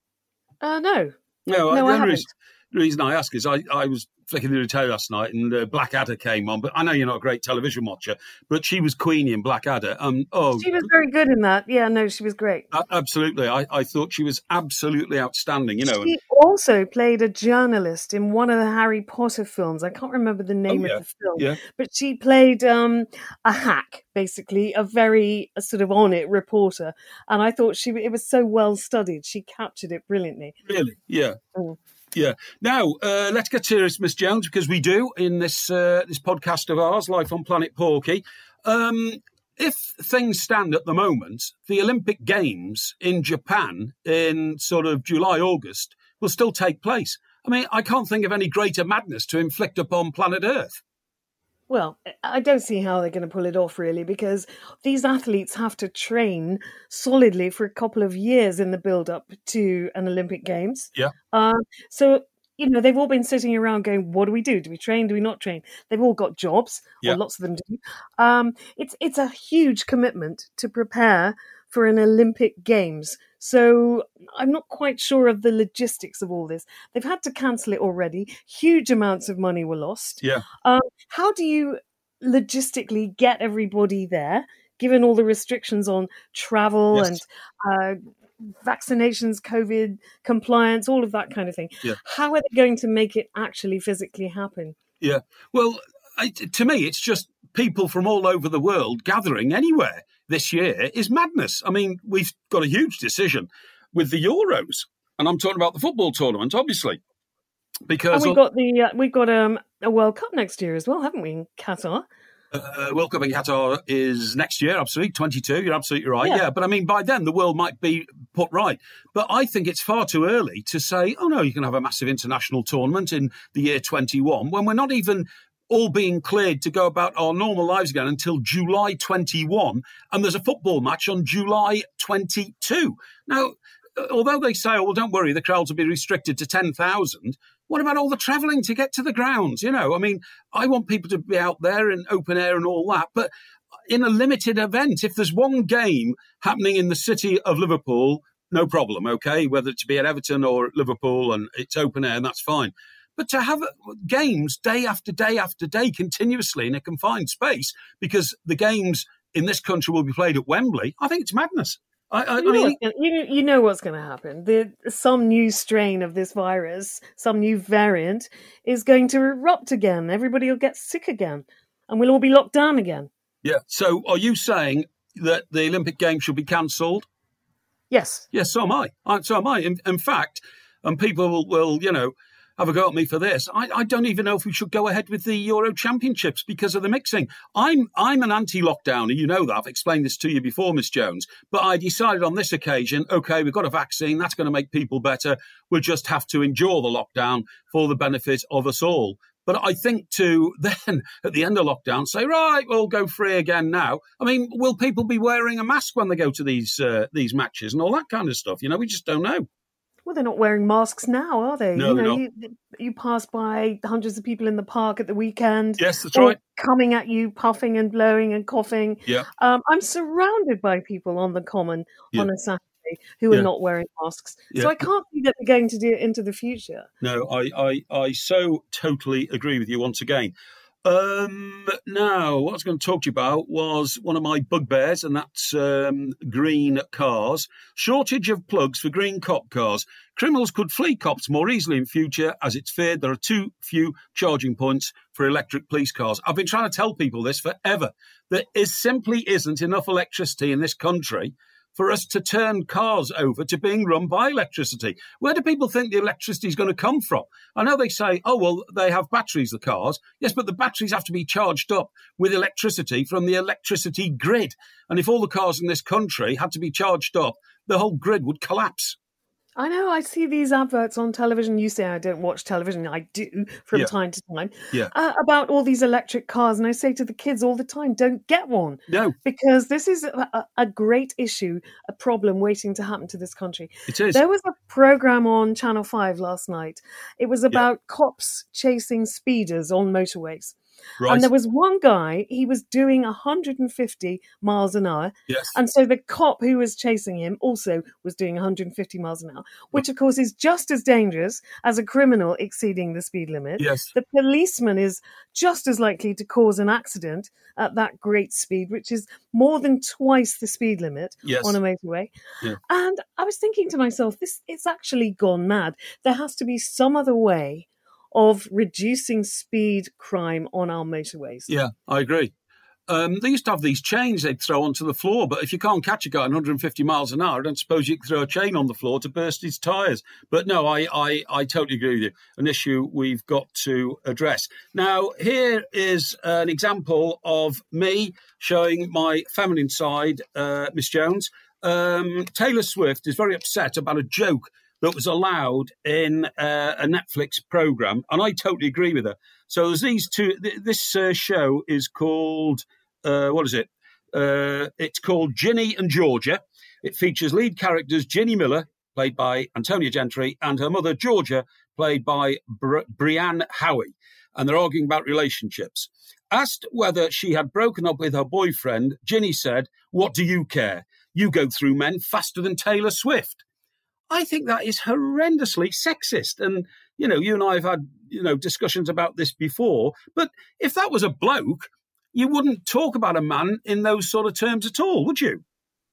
Uh, no, No, no, the I only haven't. reason, the reason I ask is I, I was flicking through the telly last night and uh, Blackadder came on, but I know you're not a great television watcher, but she was Queenie in Blackadder. Um, oh, She was very good in that. Yeah, no, she was great. a- absolutely. I, I thought she was absolutely outstanding, you know. And, She also played a journalist in one of the Harry Potter films. I can't remember the name Oh, yeah, of the film, yeah. but she played um, a hack, basically, a very a sort of on it reporter. And I thought she it was so well studied. She captured it brilliantly. Really? Yeah. Mm. Yeah. Now, uh, let's get serious, Miss Jones, because we do in this uh, this podcast of ours, Life on Planet Porky. Um, if things stand at the moment, the Olympic Games in Japan in sort of July, August will still take place. I mean, I can't think of any greater madness to inflict upon planet Earth. Well, I don't see how they're going to pull it off, really, because these athletes have to train solidly for a couple of years in the build-up to an Olympic Games. Yeah. Uh, so, you know, they've all been sitting around going, what do we do? Do we train? Do we not train? They've all got jobs, Yeah. or lots of them do. Um, it's it's a huge commitment to prepare for an Olympic Games. So I'm not quite sure of the logistics of all this. They've had to cancel it already. Huge amounts of money were lost. Yeah. Um, how do you logistically get everybody there, given all the restrictions on travel Yes. and uh, vaccinations, COVID compliance, all of that kind of thing? Yeah. How are they going to make it actually physically happen? Yeah. Well, I, to me, it's just people from all over the world gathering anywhere. this year is madness. I mean, we've got a huge decision with the Euros, and I'm talking about the football tournament, obviously. Because and we've got the uh, we've got um, a World Cup next year as well, haven't we, in Qatar? Uh, World Cup in Qatar is next year, absolutely, twenty-two, you're absolutely right, yeah. yeah. But I mean, by then, the world might be put right. But I think it's far too early to say, oh, no, you can have a massive international tournament in the year twenty-one, when we're not even all being cleared to go about our normal lives again until July twenty-one, and there's a football match on July twenty-two. Now, although they say, oh, well, don't worry, the crowds will be restricted to ten thousand, what about all the travelling to get to the grounds? You know, I mean, I want people to be out there in open air and all that, but in a limited event, if there's one game happening in the city of Liverpool, no problem, okay, whether it be at Everton or at Liverpool, and it's open air, and that's fine. But to have games day after day after day continuously in a confined space, because the games in this country will be played at Wembley, I think it's madness. I, I, you, know I mean, gonna, you, you know what's going to happen. The, some new strain of this virus, some new variant, is going to erupt again. Everybody will get sick again, and we'll all be locked down again. Yeah. So are you saying that the Olympic Games should be cancelled? Yes. Yes, so am I. I so am I. In, in fact, and people will, will, you know, have a go at me for this. I, I don't even know if we should go ahead with the Euro Championships because of the mixing. I'm I'm an anti-lockdowner. You know that. I've explained this to you before, Miss Jones. But I decided on this occasion, OK, we've got a vaccine. That's going to make people better. We'll just have to endure the lockdown for the benefit of us all. But I think to then, at the end of lockdown, say, right, we'll go free again now. I mean, will people be wearing a mask when they go to these uh, these matches and all that kind of stuff? You know, we just don't know. Well, they're not wearing masks now, are they? No, you they're know, not. You, you pass by hundreds of people in the park at the weekend. Yes, that's all right. Coming at you, puffing and blowing and coughing. Yeah. Um, I'm surrounded by people on the common yeah. on a Saturday who are yeah. not wearing masks. Yeah. So I can't see that they're going to do it into the future. No, I, I, I so totally agree with you once again. Um, now, what I was going to talk to you about was one of my bugbears, and that's um, green cars. Shortage of plugs for green cop cars. Criminals could flee cops more easily in future, as it's feared there are too few charging points for electric police cars. I've been trying to tell people this forever. There is simply isn't enough electricity in this country for us to turn cars over to being run by electricity. Where do people think the electricity is going to come from? I know they say, oh, well, they have batteries, the cars. Yes, but the batteries have to be charged up with electricity from the electricity grid. And if all the cars in this country had to be charged up, the whole grid would collapse. I know, I see these adverts on television. You say I don't watch television. I do from yeah. time to time. Yeah. Uh, about all these electric cars. And I say to the kids all the time, don't get one. No. Because this is a, a great issue, a problem waiting to happen to this country. It is. There was a programme on Channel five last night. It was about yeah. cops chasing speeders on motorways. Right. And there was one guy, he was doing one hundred fifty miles an hour. Yes. And so the cop who was chasing him also was doing one hundred fifty miles an hour, which of course is just as dangerous as a criminal exceeding the speed limit. Yes. The policeman is just as likely to cause an accident at that great speed, which is more than twice the speed limit yes. on a motorway. Yeah. And I was thinking to myself, this it's actually gone mad. There has to be some other way of reducing speed crime on our motorways. Yeah, I agree. Um, they used to have these chains they'd throw onto the floor, but if you can't catch a guy at one hundred fifty miles an hour, I don't suppose you can throw a chain on the floor to burst his tyres. But no, I, I, I totally agree with you. An issue we've got to address. Now, here is an example of me showing my feminine side, uh, Miss Jones. Um, Taylor Swift is very upset about a joke that was allowed in uh, a Netflix program, and I totally agree with her. So there's these two. Th- this uh, show is called uh, what is it? Uh, it's called Ginny and Georgia. It features lead characters Ginny Miller, played by Antonia Gentry, and her mother Georgia, played by Bri- Brianne Howie, and they're arguing about relationships. Asked whether she had broken up with her boyfriend, Ginny said, "What do you care? You go through men faster than Taylor Swift." I think that is horrendously sexist. And, you know, you and I have had, you know, discussions about this before. But if that was a bloke, you wouldn't talk about a man in those sort of terms at all, would you?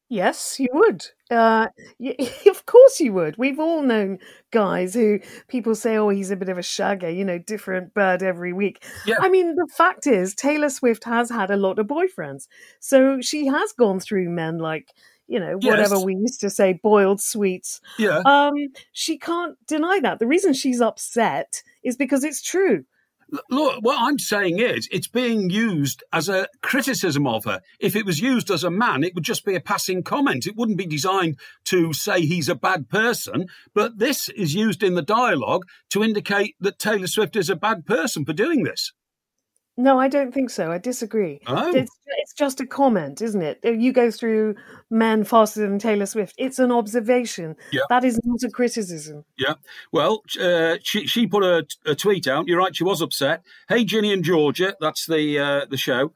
Yes, you would. Uh, y- of course you would. We've all known guys who people say, oh, he's a bit of a shagger, you know, different bird every week. Yeah. I mean, the fact is, Taylor Swift has had a lot of boyfriends. So she has gone through men like, you know, whatever Yes. we used to say, boiled sweets. Yeah. Um, she can't deny that. The reason she's upset is because it's true. Look, what I'm saying is it's being used as a criticism of her. If it was used as a man, it would just be a passing comment. It wouldn't be designed to say he's a bad person. But this is used in the dialogue to indicate that Taylor Swift is a bad person for doing this. No, I don't think so. I disagree. Oh. It's, it's just a comment, isn't it? You go through men faster than Taylor Swift. It's an observation. Yeah. That is not a criticism. Yeah. Well, uh, she she put a, a tweet out. You're right. She was upset. Hey, Ginny and Georgia. That's the uh, the show.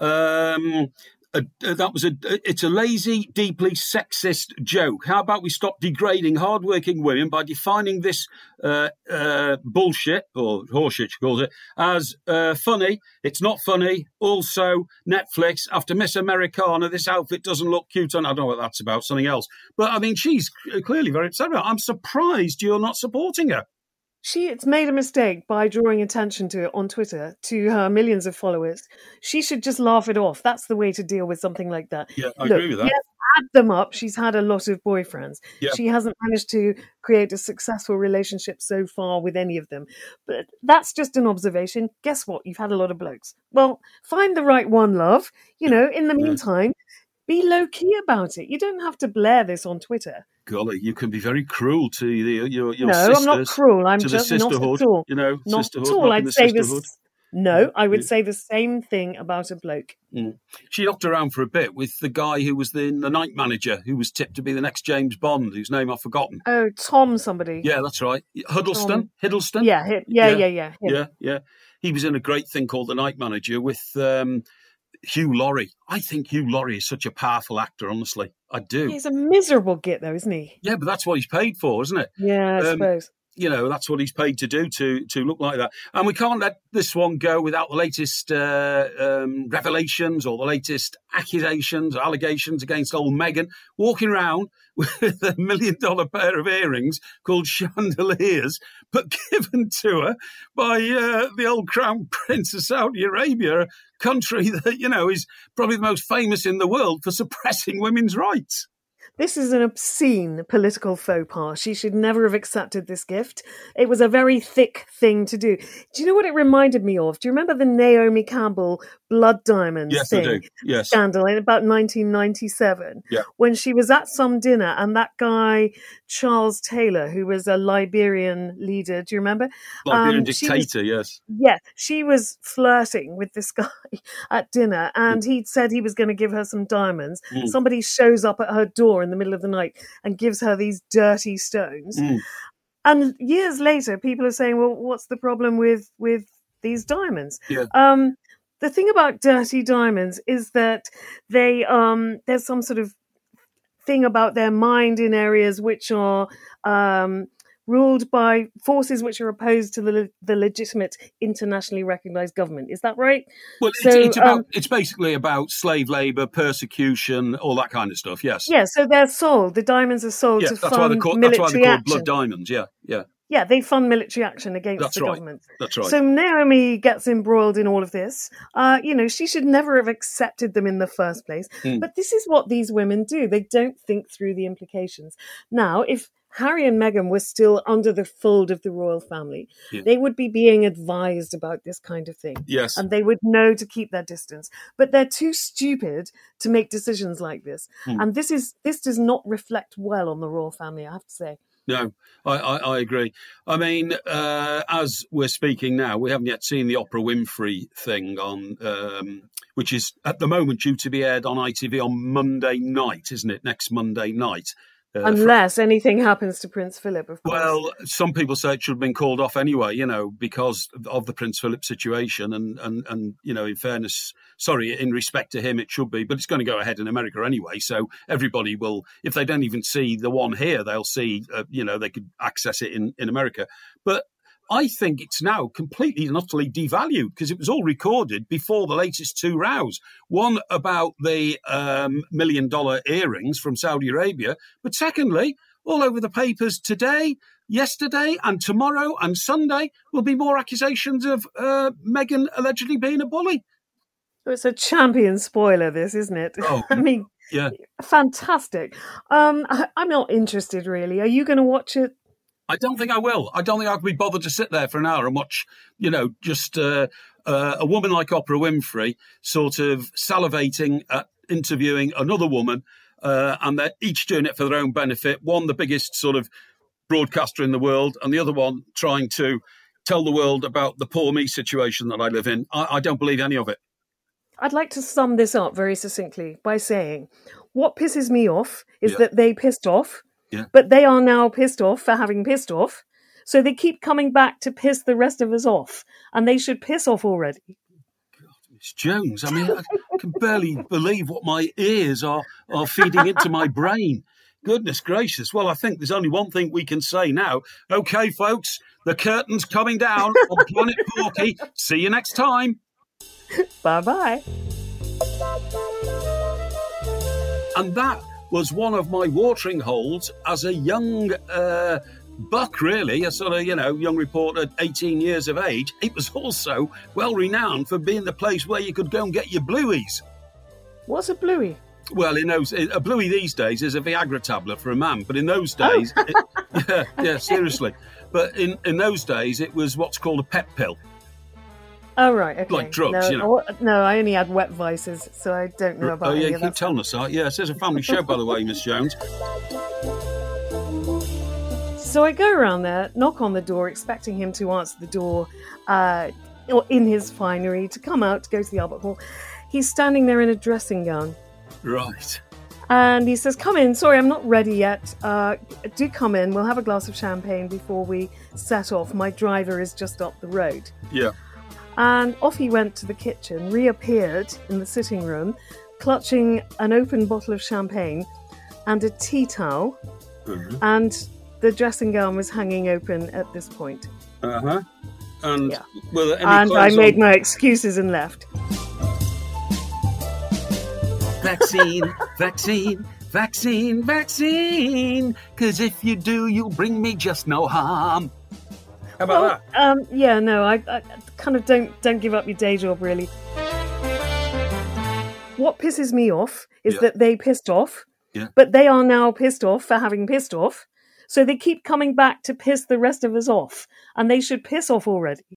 Um, uh, that was a. It's a lazy, deeply sexist joke. How about we stop degrading hardworking women by defining this uh, uh, bullshit or horseshit, she calls it, as uh, funny. It's not funny. Also, Netflix, after Miss Americana, this outfit doesn't look cute. And I don't know what that's about. Something else. But I mean, she's clearly very upset about it. I'm surprised you're not supporting her. She it's made a mistake by drawing attention to it on Twitter to her millions of followers. She should just laugh it off. That's the way to deal with something like that. Yeah, I Look, agree with that. Yes, add them up. She's had a lot of boyfriends. Yeah. She hasn't managed to create a successful relationship so far with any of them. But that's just an observation. Guess what? You've had a lot of blokes. Well, find the right one, love. You know, in the meantime, be low-key about it. You don't have to blare this on Twitter. Golly, you can be very cruel to the, your your no, sisters. I'm not cruel. I'm to just the not sisterhood, at all. You know, not sisterhood. at all. Not I'd the say sisterhood. this. No, I would Yeah. say the same thing about a bloke. Mm. She knocked around for a bit with the guy who was the, the night manager, who was tipped to be the next James Bond, whose name I've forgotten. Oh, Tom somebody. Yeah, that's right. Huddleston? Tom. Hiddleston? Yeah, hi- yeah, yeah, yeah. him. Yeah, yeah. He was in a great thing called The Night Manager with um, Hugh Laurie. I think Hugh Laurie is such a powerful actor, honestly. I do. He's a miserable git, though, isn't he? Yeah, but that's what he's paid for, isn't it? Yeah, I Um, suppose. You know, that's what he's paid to do, to to look like that. And we can't let this one go without the latest uh, um, revelations or the latest accusations or allegations against old Meghan, walking around with a million dollar pair of earrings called chandeliers, but given to her by uh, the old Crown Prince of Saudi Arabia, a country that, you know, is probably the most famous in the world for suppressing women's rights. This is an obscene political faux pas. She should never have accepted this gift. It was a very thick thing to do. Do you know what it reminded me of? Do you remember the Naomi Campbell blood diamonds Yes, thing? I do. Yes. Scandal in about nineteen ninety-seven. Yeah. When she was at some dinner and that guy, Charles Taylor, who was a Liberian leader, do you remember? Liberian Um, dictator, yes. Yeah, she was flirting with this guy at dinner and he'd said he was going to give her some diamonds. Mm. Somebody shows up at her door in the middle of the night and gives her these dirty stones. Mm. And years later, people are saying, well, what's the problem with, with these diamonds? Yeah. Um, the thing about dirty diamonds is that they um, there's some sort of thing about their mind in areas which are um, ruled by forces which are opposed to the the legitimate internationally recognized government. Is that right? Well, So, it's, it's about um, it's basically about slave labor, persecution, all that kind of stuff. Yes. Yeah, so they're sold. The diamonds are sold Yeah, to that's why they fund call that's why military they're called action. blood diamonds. Yeah, yeah, Yeah, they fund military action against That's the right. government. that's right. So Naomi gets embroiled in all of this. Uh, you know, she should never have accepted them in the first place. Mm. But this is what these women do. They don't think through the implications. Now, if Harry and Meghan were still under the fold of the royal family, Yeah. they would be being advised about this kind of thing. Yes. And they would know to keep their distance. But they're too stupid to make decisions like this. Hmm. And this is this does not reflect well on the royal family, I have to say. No, I, I, I agree. I mean, uh, as we're speaking now, we haven't yet seen the Oprah Winfrey thing on, um, which is at the moment due to be aired on I T V on Monday night, isn't it? Next Monday night. Uh, for- Unless anything happens to Prince Philip, of course. Well, some people say it should have been called off anyway, you know, because of the Prince Philip situation. And, and, and, you know, in fairness, sorry, in respect to him, it should be. But it's going to go ahead in America anyway. So everybody will, if they don't even see the one here, they'll see, uh, you know, they could access it in, in America. But I think it's now completely and utterly devalued because it was all recorded before the latest two rows. One about the um, million dollar earrings from Saudi Arabia. But secondly, all over the papers today, yesterday and tomorrow and Sunday will be more accusations of uh, Meghan allegedly being a bully. It's a champion spoiler, this, isn't it? Oh, I mean, yeah, fantastic. Um, I, I'm not interested, really. Are you going to watch it? I don't think I will. I don't think I can be bothered to sit there for an hour and watch, you know, just uh, uh, a woman like Oprah Winfrey sort of salivating at interviewing another woman, uh, and they're each doing it for their own benefit. One, the biggest sort of broadcaster in the world, and the other one trying to tell the world about the poor me situation that I live in. I, I don't believe any of it. I'd like to sum this up very succinctly by saying what pisses me off is Yeah. that they pissed off, Yeah. but they are now pissed off for having pissed off. So they keep coming back to piss the rest of us off, and they should piss off already. Miss Jones, I mean, I can barely believe what my ears are, are feeding into my brain. Goodness gracious. Well, I think there's only one thing we can say now. Okay, folks, the curtain's coming down on Planet Porky. See you next time. Bye-bye. And that was one of my watering holes as a young uh, buck, really, a sort of, you know, young reporter, eighteen years of age. It was also well renowned for being the place where you could go and get your blueies. What's a bluey? Well, in those, a bluey these days is a Viagra tablet for a man, but in those days, Oh. it, yeah, yeah, seriously. But in, in those days, it was what's called a pep pill. Oh, right, okay. Like drugs, no, you know. oh, No, I only had wet vices, so I don't know about Oh, yeah, any you of keep that. telling us that. Yeah, this is a family show, by the way, Miss Jones. So I go around there, knock on the door, expecting him to answer the door uh, or in his finery, to come out, to go to the Albert Hall. He's standing there in a dressing gown. Right. And he says, come in. Sorry, I'm not ready yet. Uh, do come in. We'll have a glass of champagne before we set off. My driver is just up the road. Yeah. And off he went to the kitchen, reappeared in the sitting room, clutching an open bottle of champagne and a tea towel. Uh-huh. And the dressing gown was hanging open at this point. Uh-huh. And Yeah. were there any And I clothes made on? my excuses and left. Vaccine, vaccine, vaccine, vaccine. Because if you do, you'll bring me just no harm. How about Well, that? um, yeah, no, I, I kind of don't don't give up your day job, really. What pisses me off is Yeah. that they pissed off, Yeah. but they are now pissed off for having pissed off. So they keep coming back to piss the rest of us off, and they should piss off already.